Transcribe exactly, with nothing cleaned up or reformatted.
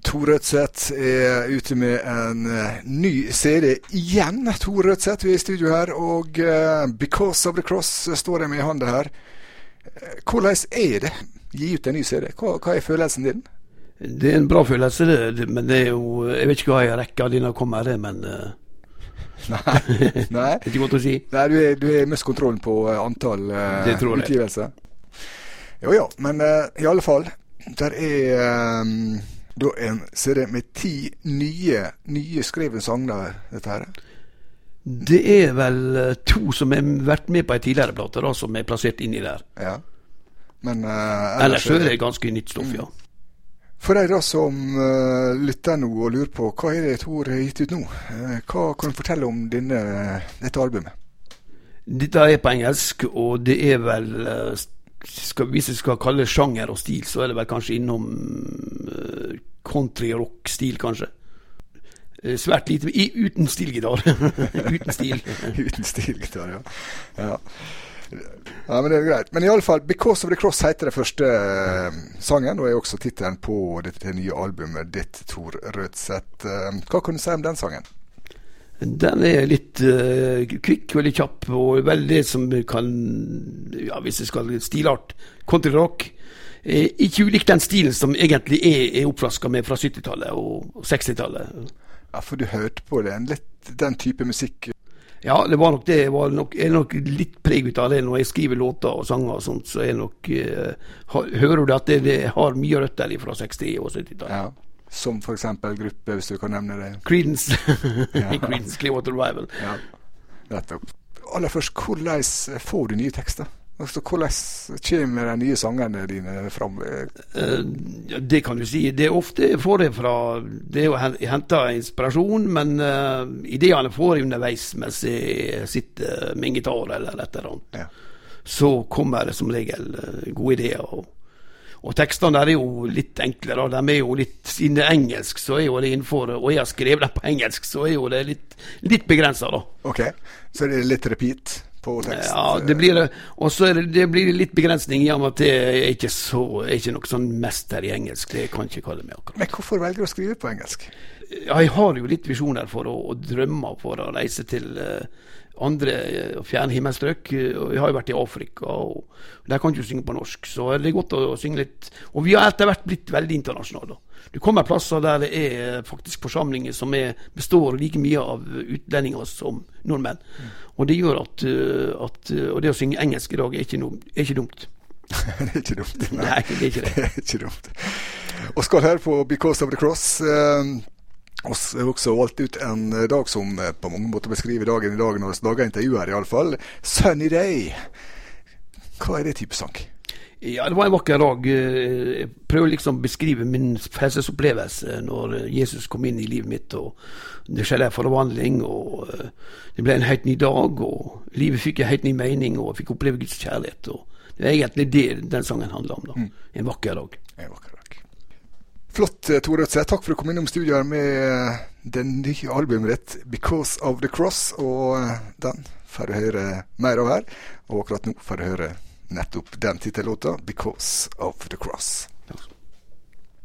Tor Rødseth er ute med en uh, ny C D igjen. Tor Rødseth, vi er i studio her, og uh, Because of the Cross står jeg med i handa her. Uh, hvordan er det? Gi ut en ny C D. Hva, hva er følelsen din? Det er en bra følelse, det, det, men det er jo, jeg vet ikke hva jeg rekker dine kommer det, men uh, nei, nei. det er ikke godt å si. Nei, du er, du er mest kontrollen på uh, antall uh, utgivelser. Jo, ja, men uh, i alle fall, der er um, da en C D med ti nye, nye skrevne sanger, dette her. Det er vel uh, to som har vært med på en tidligere plate, da, som er plassert inni der. Ja. Men, uh, ellers, ellers så er det ganske nytt stoff, ja. For deg da som uh, lytter nå og lurer på, hva er det Tor har gitt ut nå? Uh, hva kan du fortelle om denne, dette albumet? Dette er på engelsk, og det er vel, uh, skal, hvis jeg skal kalle sjanger og stil, så er det vel kanskje innom uh, country-rock-stil, kanskje. Uh, svært lite, i, uten stilgitar. uten stil. uten stilgitar, ja. Ja. Ja, men det er greit. Men i alle fall, Because of the Cross heter det første uh, sangen, og er også titelen på dette nye albumet ditt, Tor Rødseth. Uh, hva kan du si om den sangen? Den er litt uh, kvikk, veldig kjapp, og vel det som kan, ja, hvis jeg skal stilart, country rock. Eh, ikke ulik den stilen som egentlig er, er oppflasket med fra syttitallet og sekstitallet. Ja, for du hørte på det, en litt, den type musikk. Ja, det var nok det. Jeg var nok, er nok litt preg ut av det når jeg skriver låter og sanger og sånt, så er nok, uh, har, hører du at det, det har mye røtter fra seksti og syttitallet. Ja, som for eksempel gruppe, hvis du kan nevne det. Creedence. ja. Creedence Clearwater Revival. Ja, nettopp. Aller først, hvordan får du nye tekster? Altså, hvordan kommer de nye sangene dine fram? Uh, det kan du si. Det er ofte får jeg fra, det er jo hentet inspirasjon, men uh, ideene får jeg underveis mens jeg sitter med en gitar eller et eller annet. Ja. Så kommer det som regel uh, gode ideer. Og, og tekstene der er jo litt enklere, de er jo litt, siden det er engelsk, så er jo det innenfor, og jeg har skrevet det på engelsk, så er jo det litt, litt begrenset da. Ok, så er det litt repeat på tekst. Ja, det blir det, og så er det, det blir litt begrensning i og med at det er ikke så, er ikke noe sånn mester i engelsk, det kan jeg ikke kalle meg akkurat. Men hvorfor velger du å skrive på engelsk? Ja, jeg har jo litt visjoner for å, og drømmer for å reise til uh, andre uh, fjerne himmelstrøk, og jeg har jo vært i Afrika, og der kan jeg ikke synge på norsk, så det er godt å synge litt, og vi har etter hvert blitt veldig internasjonale da. Du kommer plasser der det er faktisk forsamlinger som er, består like mye av utlendinger som nordmenn. Mm. Og det gjør at, at og det å synge engelsk i dag er ikke, no, er ikke dumt. det er ikke dumt. Nei, nei det er ikke det. det er ikke dumt. Og skal høre på Because of the Cross. Eh, og har også valgt ut en dag som på mange måter beskriver dagen i dag, når vi lager intervjuer i alle fall. Sunny Day. Hva er det type sang? Ja, det var en vakker dag. Jeg prøver liksom å beskrive min frelsesopplevelse når Jesus kom inn i livet mitt, og det skjedde en forvandling, og det ble en helt ny dag, og livet fikk en helt ny mening, og jeg fikk oppleve Guds kjærlighet, og det er egentlig det den sangen handler om da. Mm. En vakker dag. En vakker dag. Flott, Tor Rødseth. Takk for å komme innom studiet her med den nye albumet ditt, Because of the Cross, og den får du høre mer av her, og akkurat nå får du høre nettopp den titellåta, Because of the Cross.